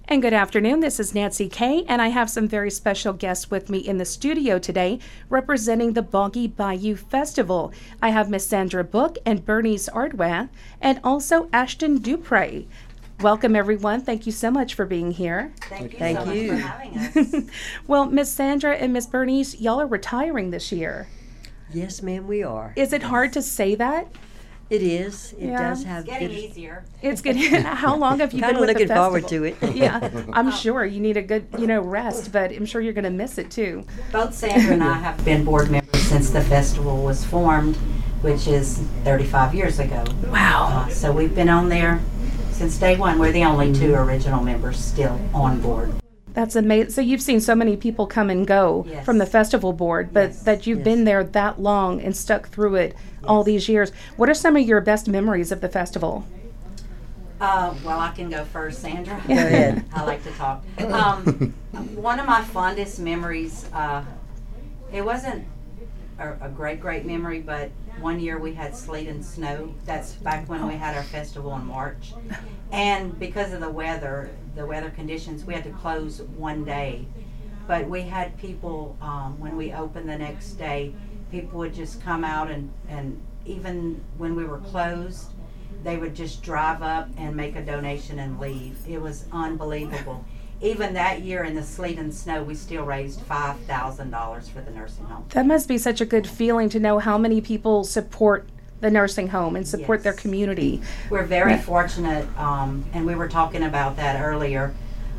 And good afternoon. This is Nancy Kay, and I have some very special guests with me in the studio today representing the Boggy Bayou Festival. I have Miss Sandra Book and Bernice Ardway, and also Ashton Dupre. Welcome, everyone. Thank you so much for being here. Thank you so much for having us. Well, Miss Sandra and Miss Bernice, y'all are retiring this year. Yes, ma'am, we are. Is it hard to say that? It is. It does have. It's getting easier. It's good. How long have you been Kind of with the looking festival? forward to it. Yeah, I'm sure you need a good, rest, but I'm sure you're going to miss it too. Both Sandra and I have been board members since the festival was formed, which is 35 years ago. Wow. So we've been on there since day one. We're the only two original members still on board. That's amazing. So you've seen so many people come and go Yes. from the festival board, but Yes. that you've been there that long and stuck through it all these years. What are some of your best memories of the festival? Well, I can go first, Sandra. Go ahead. I like to talk. One of my fondest memories, it wasn't a great memory, but one year we had sleet and snow. That's back when we had our festival in March. And because of the weather conditions, we had to close one day. But we had people, when we opened the next day, people would just come out and even when we were closed, they would just drive up and make a donation and leave. It was unbelievable. Even that year in the sleet and snow, we still raised $5,000 for the nursing home. That must be such a good feeling to know how many people support the nursing home and support their Yes. community. We're very fortunate, and we were talking about that earlier.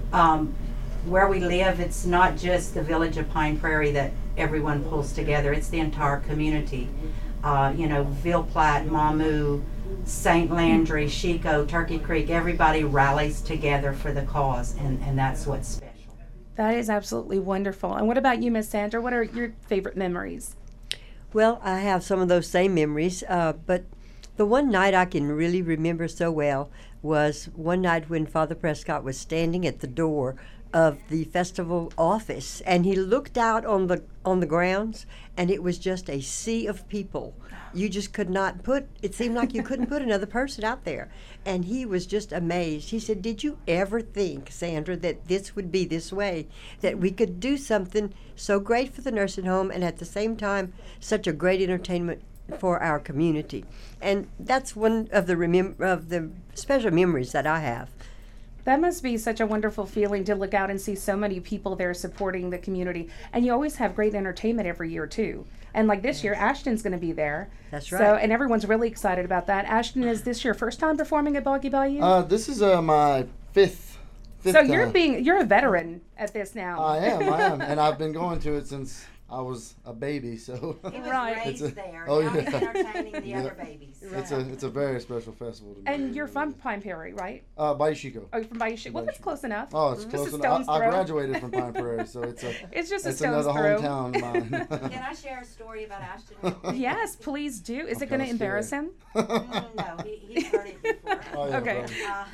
Where we live, it's not just the village of Pine Prairie that everyone pulls together. It's the entire community. Ville Platte, Mamu, St. Landry, Chico, Turkey Creek, everybody rallies together for the cause, and that's what's special. That is absolutely wonderful. And what about you, Miss Sandra? What are your favorite memories? Well, I have some of those same memories, but the one night I can really remember so well was one night when Father Prescott was standing at the door of the festival office, and he looked out on the grounds, and it was just a sea of people. You just could not it seemed like you couldn't put another person out there. And he was just amazed. He said, "Did you ever think, Sandra, that this would be this way, that we could do something so great for the nursing home and at the same time such a great entertainment for our community?" And that's one of the special memories that I have. That must be such a wonderful feeling to look out and see so many people there supporting the community. And you always have great entertainment every year, too. And like this year, Ashton's going to be there. That's So, right. and everyone's really excited about that. Ashton, is this your first time performing at Boggy Bayou? This is my fifth so time. you're a veteran at this now. I am, and I've been going to it since I was a baby. So He was Right. raised there. oh, Now he's yeah. entertaining the Yeah. other babies. it's a very special festival to me. And you're from Pine Prairie, right? Bayou Chico. Oh, you're from Bayou Chico. Well, that's close enough. Oh, it's Just a close stone's enough. I throw. graduated from Pine Prairie, so it's It's just a it's stone's another throw. hometown of mine. Can I share a story about Ashton real quick? Yes, please do. Is it I'm going to kinda embarrass scared. him? No, he's heard it before. Oh, yeah, Okay.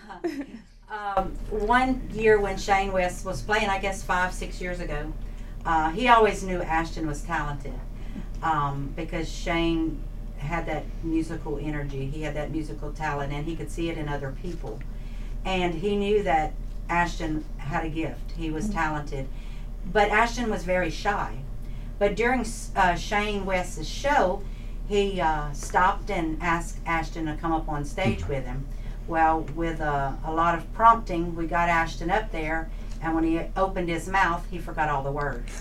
bro. One year when Shane West was playing, I guess 5-6 years ago, he always knew Ashton was talented because Shane had that musical energy. He had that musical talent, and he could see it in other people. And he knew that Ashton had a gift. He was talented. But Ashton was very shy. But during Shane West's show, he stopped and asked Ashton to come up on stage with him. Well, with a lot of prompting, we got Ashton up there, and when he opened his mouth, he forgot all the words.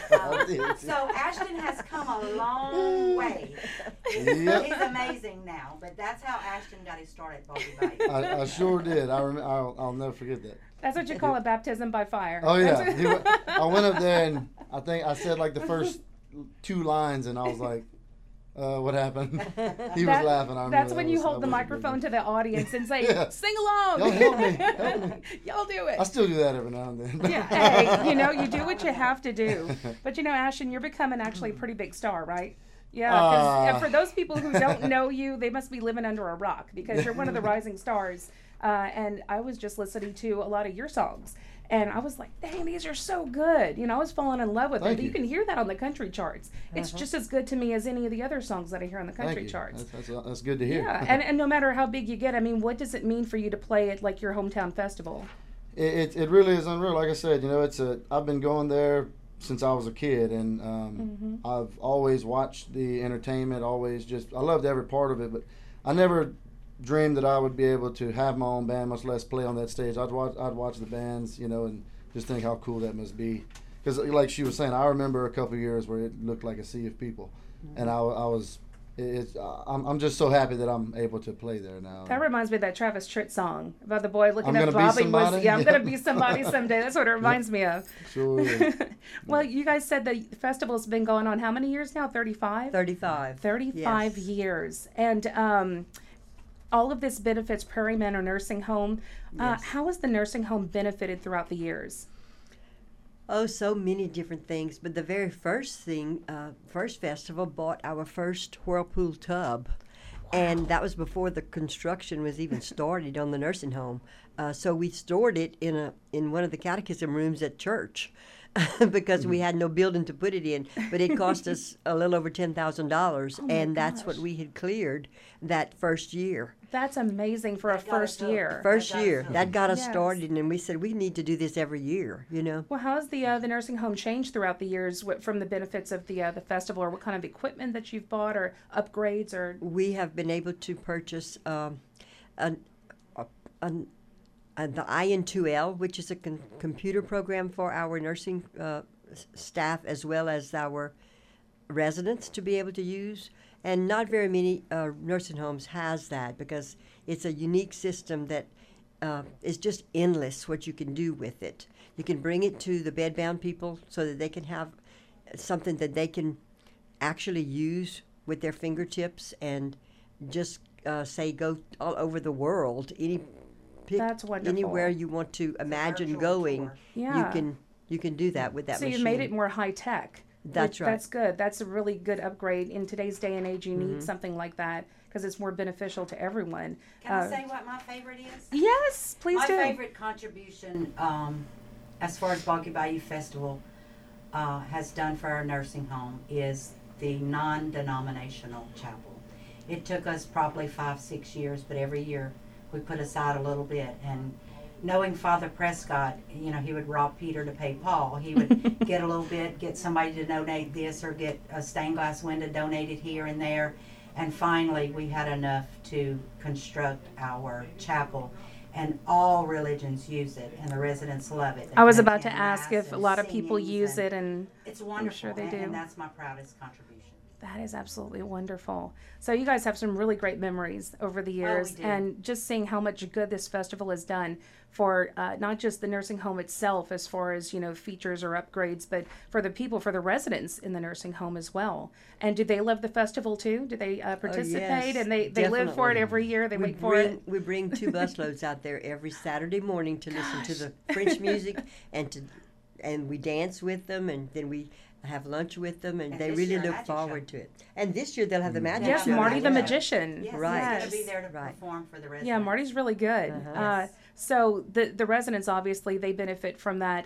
So Ashton has come a long way. Yep. He's amazing now, but that's how Ashton got his start at Boggy Bayou. I sure did. I'll never forget that. That's what you call a baptism by fire. Oh yeah, That's- I went up there and I think I said like the first 2 lines and I was like, what happened? He was laughing. I remember That's that when you was- hold that the was a good microphone one. to the audience and say, Yeah. sing along. Y'all help me, help me. Y'all do it. I still do that every now and then. Yeah, hey, you do what you have to do. But Ashton, you're becoming actually a pretty big star, right? Yeah, 'cause for those people who don't know you, they must be living under a rock because you're one of the rising stars. And I was just listening to a lot of your songs. And I was like, dang, these are so good. I was falling in love with Thank them. You you. can hear that on the country charts. It's just as good to me as any of the other songs that I hear on the Thank country you. charts. That's good to hear. Yeah, and no matter how big you get, I mean, what does it mean for you to play at like your hometown festival? It really is unreal. Like I said, I've been going there since I was a kid, and I've always watched the entertainment. I loved every part of it, but I never dreamed that I would be able to have my own band, much less play on that stage. I'd watch the bands, and just think how cool that must be. Because like she was saying, I remember a couple of years where it looked like a sea of people, and I'm just so happy that I'm able to play there now. That reminds me of that Travis Tritt song about the boy looking I'm up gonna be Robbie. somebody? I'm going to be somebody someday. That's what it reminds me of. Sure is. Well, you guys said the festival's been going on how many years now? 35? 35. 35 Yes. years. And all of this benefits Prairie Manor Nursing Home. Yes. How has the nursing home benefited throughout the years? Oh, so many different things. But the very first thing, first festival bought our first Whirlpool tub. And that was before the construction was even started on the nursing home. So we stored it in one of the catechism rooms at church because we had no building to put it in. But it cost us a little over $10,000, and that's what we had cleared that first year. That's amazing for a first year. First year. That got us Yes. started, and we said we need to do this every year, Well, how has the nursing home changed throughout the years from the benefits of the festival, or what kind of equipment that you've bought, or upgrades, or? We have been able to purchase the IN2L, which is a computer program for our nursing staff as well as our residents to be able to use. And not very many nursing homes has that because it's a unique system that is just endless what you can do with it. You can bring it to the bedbound people so that they can have something that they can actually use with their fingertips and just say go all over the world. That's wonderful. Anywhere you want to imagine virtual going, tour. Yeah. you can do that with that So machine. you've made it more high tech. That's right. That's good. That's a really good upgrade. In today's day and age, you need something like that because it's more beneficial to everyone. Can I say what my favorite is? Yes, please My do. favorite contribution, as far as Boggy Bayou Festival has done for our nursing home, is the non-denominational chapel. It took us probably 5-6 years, but every year we put aside a little bit. And knowing Father Prescott, he would rob Peter to pay Paul. He would get a little bit, get somebody to donate this, or get a stained glass window donated here and there. And finally, we had enough to construct our chapel. And all religions use it, and the residents love it. They I was come about to in ask mass if a and lot of people singings, use it, and it's wonderful. sure they do. And that's my proudest contribution. that is absolutely wonderful. So you guys have some really great memories over the years, do. and just seeing how much good this festival has done for not just the nursing home itself as far as features or upgrades, but for the people, for the residents in the nursing home as well. And do they love the festival too? Do they participate? yes, And they live for it definitely. every year? They wait for it? We bring 2 busloads out there every Saturday morning to listen to the French music and we dance with them, and then we have lunch with them, and And they this really year, look magic forward show. to it. And this year they'll have the magic Yes, show. Marty the Yeah. Magician. Yes, Right. he's going to be there to Right. perform for the residents. Yeah, Marty's really good. Yes. So the residents, obviously, they benefit from that.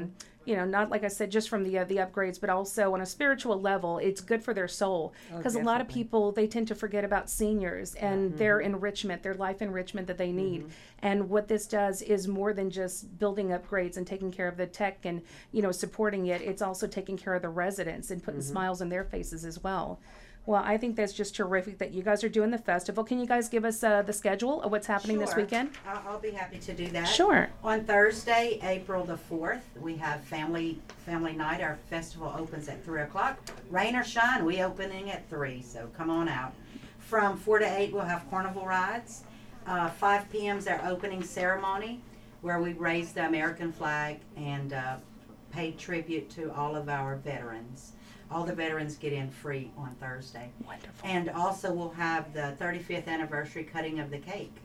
Not like I said, just from the upgrades, but also on a spiritual level, it's good for their soul. Because a lot of definitely. people, they tend to forget about seniors and their enrichment, their life enrichment that they need. And what this does is more than just building upgrades and taking care of the tech and supporting it. It's also taking care of the residents and putting smiles on their faces as well. Well, I think that's just terrific that you guys are doing the festival. Can you guys give us the schedule of what's happening this Sure. weekend? I'll be happy to do that. Sure. On Thursday, April the 4th, we have family night. Our festival opens at 3 o'clock. Rain or shine, we opening at 3, so come on out. From 4 to 8, we'll have carnival rides. 5 p.m. is our opening ceremony, where we raise the American flag and pay tribute to all of our veterans. All the veterans get in free on Thursday. Wonderful. And also we'll have the 35th anniversary cutting of the cake.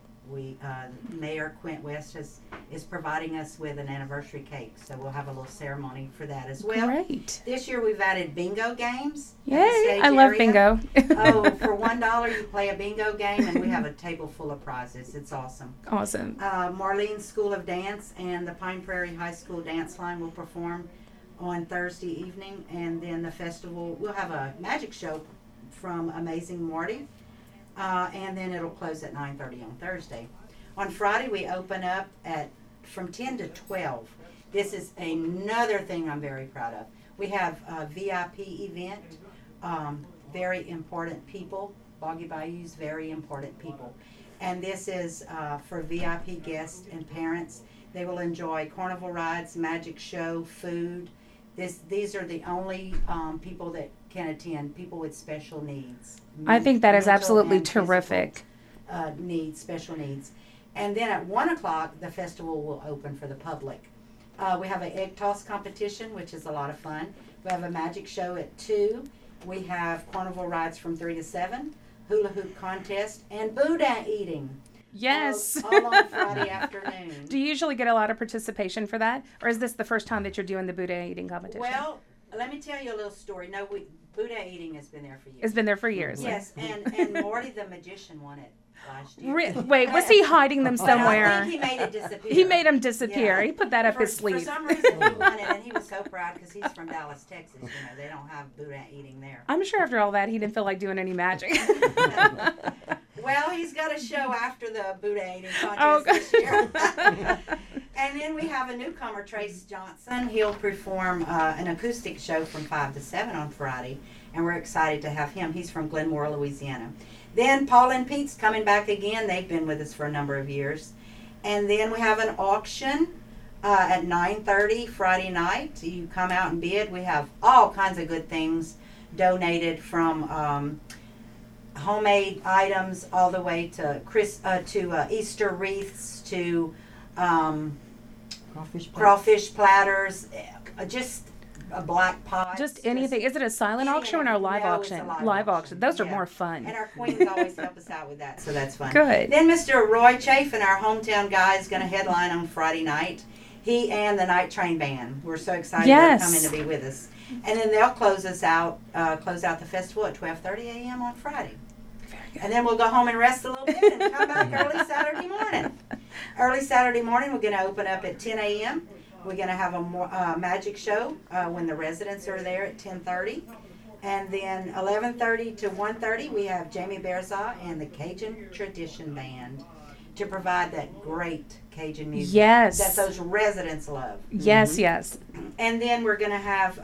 Mayor Quint West is providing us with an anniversary cake, so we'll have a little ceremony for that as well. Great. This year we've added bingo games. at the Yay, stage I love area. bingo. Oh, for $1 you play a bingo game, and we have a table full of prizes. It's awesome. Awesome. Marlene School of Dance and the Pine Prairie High School Dance Line will perform on Thursday evening, and then the festival, we'll have a magic show from Amazing Marty, and then it'll close at 9:30 on Thursday. On Friday, we open up at from 10 to 12, this is another thing I'm very proud of. We have a VIP event, very important people. Boggy Bayou's very important people. And this is for VIP guests and parents. They will enjoy carnival rides, magic show, food. These are the only people that can attend, people with special needs. I think that is Mental absolutely and physical, terrific. Needs, special needs. And then at 1 o'clock, the festival will open for the public. We have an egg toss competition, which is a lot of fun. We have a magic show at 2. We have carnival rides from 3 to 7, hula hoop contest, and boudin eating. Yes. All on Friday afternoon. Do you usually get a lot of participation for that? Or is this the first time that you're doing the boudin eating competition? Well, let me tell you a little story. No, boudin eating has been there for years. It's been there for years. Yes, and Morty the Magician won it last year. Wait, was he hiding them But I somewhere? think he made it disappear. He made them disappear. Yeah. He put that up his For sleeve. some reason he won it, and he was so proud because he's from Dallas, Texas. You know, they don't have boudin eating there. I'm sure after all that, he didn't feel like doing any magic. Well, he's got a show after the boudin eating contest this year. And then we have a newcomer, Trace Johnson. He'll perform an acoustic show from 5 to 7 on Friday, and we're excited to have him. He's from Glenmore, Louisiana. Then Paul and Pete's coming back again. They've been with us for a number of years. And then we have an auction at 9:30 Friday night. You come out and bid. We have all kinds of good things donated, from homemade items all the way to Easter wreaths to crawfish platters, just a black pot. Just anything. Is it a silent auction or a live No, it's auction? a live auction. Those are Yeah. more fun. And our queens always help us out with that, so that's fun. Good. Then Mr. Roy Chafin, our hometown guy, is going to headline on Friday night. He and the Night Train Band. We're so excited Yes. they're coming to be with us. And then they'll close out the festival at 12:30 a.m. on Friday. And then we'll go home and rest a little bit and come back early Saturday morning. Early Saturday morning, we're going to open up at 10 a.m. We're going to have a magic show when the residents are there at 10:30. And then 11:30 to 1:30, we have Jamie Bearzaw and the Cajun Tradition Band to provide that great Cajun music Yes. that those residents love. Yes, yes. And then we're going to have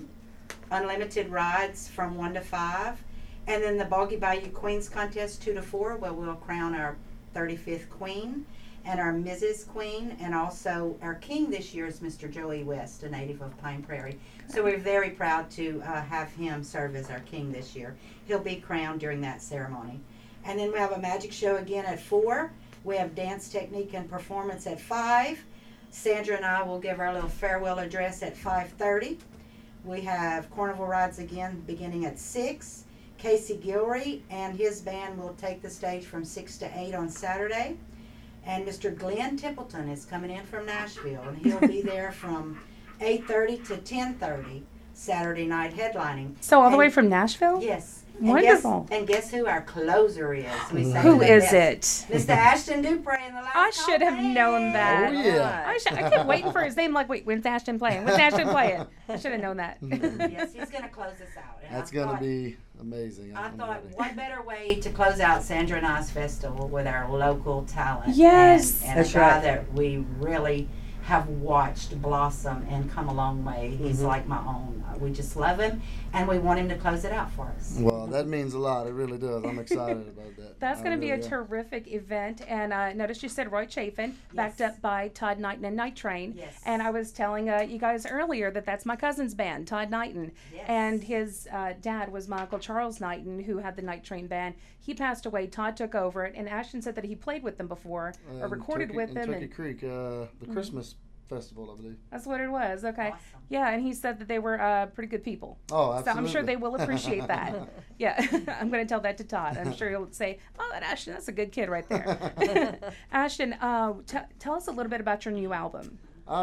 unlimited rides from 1 to 5. And then the Boggy Bayou Queens Contest 2 to 4, where we'll crown our 35th Queen and our Mrs. Queen. And also our King this year is Mr. Joey West, a native of Pine Prairie. So we're very proud to have him serve as our King this year. He'll be crowned during that ceremony. And then we have a magic show again at 4. We have dance technique and performance at 5. Sandra and I will give our little farewell address at 5:30. We have carnival rides again beginning at 6. Casey Gilry and his band will take the stage from 6 to 8 on Saturday. And Mr. Glenn Templeton is coming in from Nashville, and he'll be there from 8:30 to 10:30 Saturday night headlining. So all the way from Nashville? Yes. Wonderful. And guess who our closer is? We say Who the is best. it? Mr. Ashton Dupre in the last I should have Call known Man. that. Oh, yeah. I kept waiting for his name. Like, wait, when's Ashton playing? When's Ashton playing? I should have known that. Yes, he's going to close us out. And That's I going to thought- be amazing. I I'm thought, ready. what better way to close out Sandra and I's festival with our local talent? Yes. And That's a guy right. that we really have watched blossom and come a long way. He's like my own. We just love him, and we want him to close it out for us. Well, that means a lot. It really does. I'm excited about that. That's I going to be a really am. terrific event. And notice you said Roy Chafin, backed Yes. up by Todd Knighton and Night Train. Yes. And I was telling you guys earlier that that's my cousin's band, Todd Knighton. Yes. And his dad was my Uncle Charles Knighton, who had the Night Train band. He passed away. Todd took over it. And Ashton said that he played with them before or recorded Turkey, with in them. Turkey And Creek, the Christmas festival, I believe. that's what it was. Okay. Awesome. Yeah, and he said that they were pretty good people. Oh, So absolutely. I'm sure they will appreciate that. Yeah, I'm going to tell that to Todd. I'm sure he'll say, "Oh, that Ashton, that's a good kid right there." Ashton, tell us a little bit about your new album.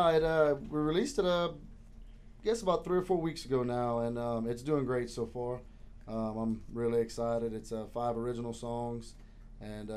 We released it, I guess about 3 or 4 weeks ago now, and it's doing great so far. I'm really excited. It's 5 original songs, and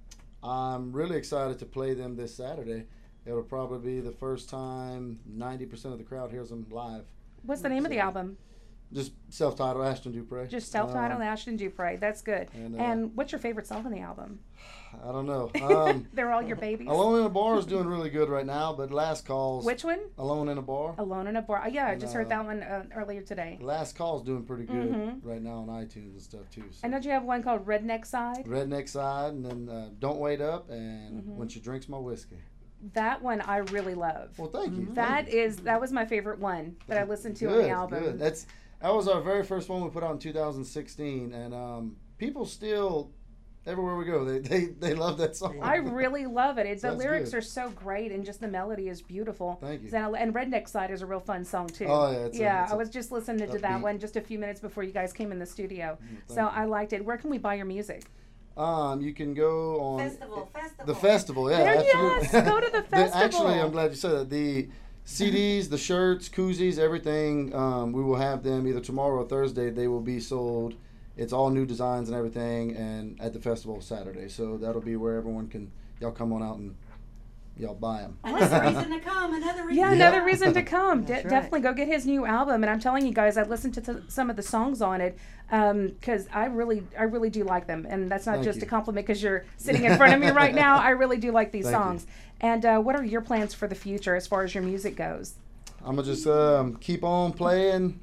I'm really excited to play them this Saturday. It'll probably be the first time 90% of the crowd hears them live. What's the name of the album? Just self-titled Ashton Dupre. Just self-titled Ashton Dupre. That's good. And what's your favorite song on the album? I don't know. They're all your babies. Alone in a Bar is doing really good right now, but Last Call's... Which one? Alone in a Bar. Alone in a Bar. Yeah, I just heard that one earlier today. Last Call's doing pretty good right now on iTunes and stuff too. So. And don't you have one called Redneck Side? Redneck Side, and then Don't Wait Up, and When She Drinks My Whiskey. That one I really love. Well, thank you. That was my favorite one that I listened to on the album. Good. That was our very first one we put out in 2016, and people still, everywhere we go, they love that song. I really love it. The lyrics are so great, and just the melody is beautiful. Thank you. And Redneck Side is a real fun song too. Oh yeah. I was just listening to that one just a few minutes before you guys came in the studio, so I liked it. Where can we buy your music? You can go on Festival. The festival. Yeah, absolutely. Yes, go to the festival. Actually, I'm glad you said that. The CDs, the shirts, koozies, everything. We will have them either tomorrow or Thursday. They will be sold. It's all new designs and everything, and at the festival Saturday. So that'll be where everyone can. Y'all come on out and y'all buy them. Another reason to come. Another reason. Yeah, another reason to come. That's right. Definitely go get his new album. And I'm telling you guys, I listened to some of the songs on it because I really do like them. And that's not just a compliment because you're sitting in front of me right now. I really do like these songs. And what are your plans for the future as far as your music goes? I'm gonna just keep on playing.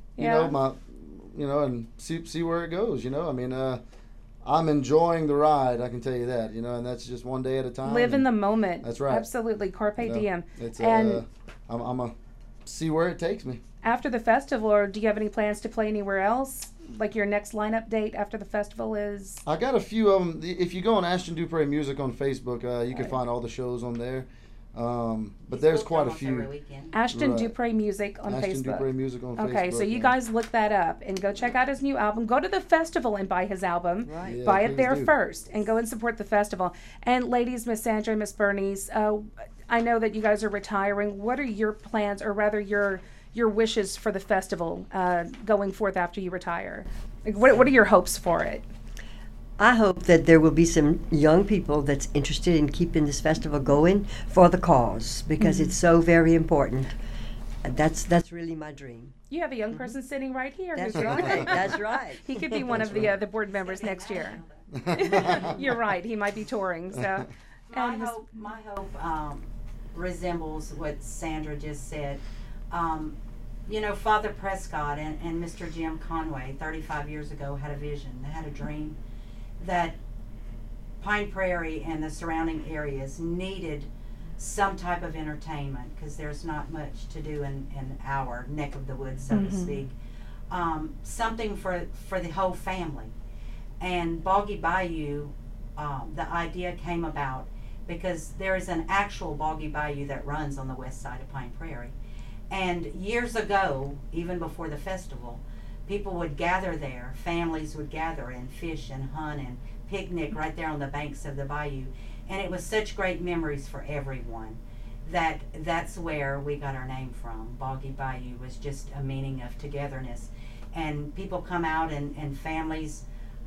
And see where it goes. I mean. I'm enjoying the ride, I can tell you that, and that's just one day at a time. Live in the moment. That's right. Absolutely. Carpe diem. I'm going to see where it takes me. After the festival, or do you have any plans to play anywhere else? Like your next lineup date after the festival is? I got a few of them. If you go on Ashton Dupre Music on Facebook, you can find all the shows on there. But there's quite a few. Ashton Dupre Music on Ashton Facebook. Dupre Music on Facebook. Okay, so you guys look that up and go check out his new album. Go to the festival and buy his album. Right. Yeah, buy it there do. first and go and support the festival. And ladies, Miss Sandra, Miss Bernice, I know that you guys are retiring. What are your plans, or rather your wishes for the festival going forth after you retire? Like, what are your hopes for it? I hope that there will be some young people that's interested in keeping this festival going for the cause, because it's so very important. That's really my dream. You have a young person sitting right here. That's who's right. That's right. He could be one of the board members next year. You're right. He might be touring. So, my hope resembles what Sandra just said. Father Prescott and Mr. Jim Conway 35 years ago had a vision. They had a dream that Pine Prairie and the surrounding areas needed some type of entertainment, because there's not much to do in our neck of the woods, so to speak. Something for the whole family. And Boggy Bayou, the idea came about because there is an actual Boggy Bayou that runs on the west side of Pine Prairie. And years ago, even before the festival, people would gather there, families would gather and fish and hunt and picnic right there on the banks of the bayou. And it was such great memories for everyone that's where we got our name from. Boggy Bayou was just a meaning of togetherness. And people come out and families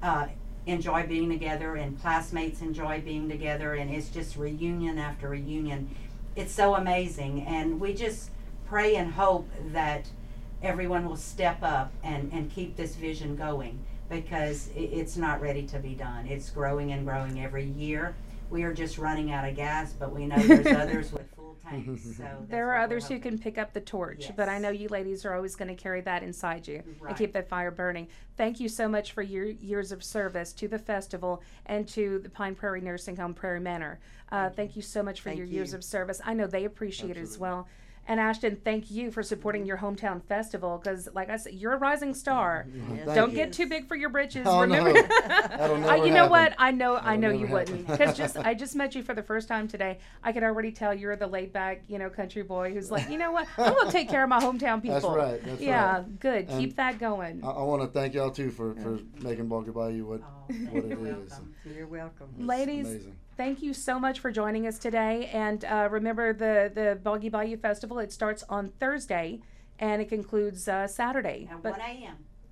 enjoy being together, and classmates enjoy being together, and it's just reunion after reunion. It's so amazing. And we just pray and hope that everyone will step up and keep this vision going, because it's not ready to be done. It's growing and growing every year. We are just running out of gas, but we know there's others with full tanks. So there are others who can pick up the torch, Yes. but I know you ladies are always going to carry that inside you and Right. keep that fire burning. Thank you so much for your years of service to the festival and to the Pine Prairie Nursing Home, Prairie Manor. Thank you so much for Thank your years you. of service. I know they appreciate it as Absolutely. well. And Ashton, thank you for supporting your hometown festival, because, like I said, you're a rising star. Yes, Thank Don't you. get too big for your britches. Oh, Remember, no. That'll never you know happen. what? I know That'll you never wouldn't, happen. because I just met you for the first time today. I could already tell you're the laid back, country boy who's like, you know what? I'm gonna take care of my hometown people. That's right. That's Yeah, right. good. And Keep that going. I want to thank y'all too for making Boggy Bayou what it You're is. welcome. You're welcome. It's Ladies, amazing. thank you so much for joining us today. And remember, the Boggy Bayou Festival, it starts on Thursday and it concludes Saturday. At But 1 a.m.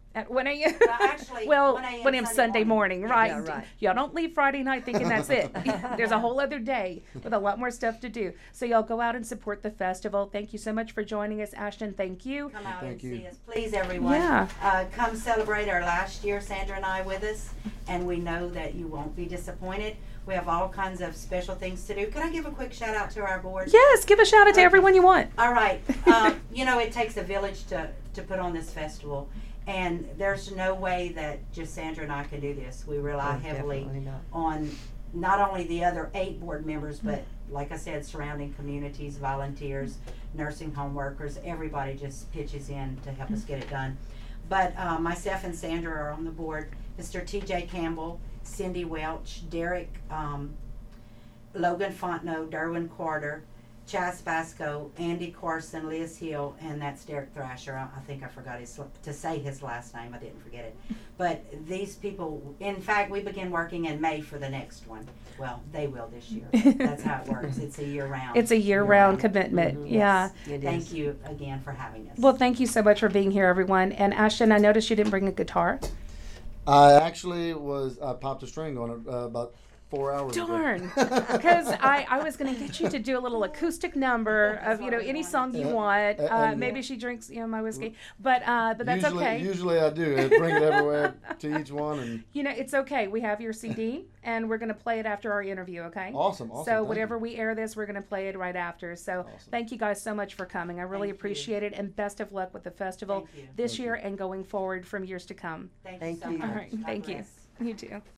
At 1 a.m. Well, actually, well, 1 a.m. 1 a.m. Sunday morning, right? Yeah, right. Y'all don't leave Friday night thinking that's it. There's a whole other day with a lot more stuff to do. So y'all go out and support the festival. Thank you so much for joining us, Ashton. Thank you. Come out Thank and you. see us, please, everyone. Yeah. Come celebrate our last year, Sandra and I, with us, and we know that you won't be disappointed. We have all kinds of special things to do. Can I give a quick shout out to our board? Yes, give a shout out to everyone you want. All right. You know, it takes a village to put on this festival, and there's no way that just Sandra and I can do this. We rely Oh, heavily definitely not. on not only the other 8 board members, but like I said, surrounding communities, volunteers, nursing home workers, everybody just pitches in to help us get it done. But myself and Sandra are on the board. Mr. T.J. Campbell, Cindy Welch, Derek, Logan Fontenot, Derwin Carter, Chas Basco, Andy Carson, Liz Hill, and that's Derek Thrasher. I think I forgot to say his last name. I didn't forget it. But these people, in fact, we begin working in May for the next one. Well, they will this year. That's how it works. It's a year-round. It's a year-round commitment. Yeah. It Thank is. you again for having us. Well, thank you so much for being here, everyone. And Ashton, I noticed you didn't bring a guitar. I actually I popped a string on it about 4 hours Darn, ago. because I was going to get you to do a little acoustic number of any song you want. Maybe she drinks my whiskey, but that's okay. Usually I do. I bring it everywhere to each one, and It's okay. We have your CD, and we're going to play it after our interview. Okay. awesome. So thank whenever you. we air this, we're going to play it right after. So Awesome. thank you guys so much for coming. I really Thank you. appreciate it, and best of luck with the festival Thank you. this Thank year and going forward from years to come. Thank Thank you so you. much. All right. God Thank you. bless. You too.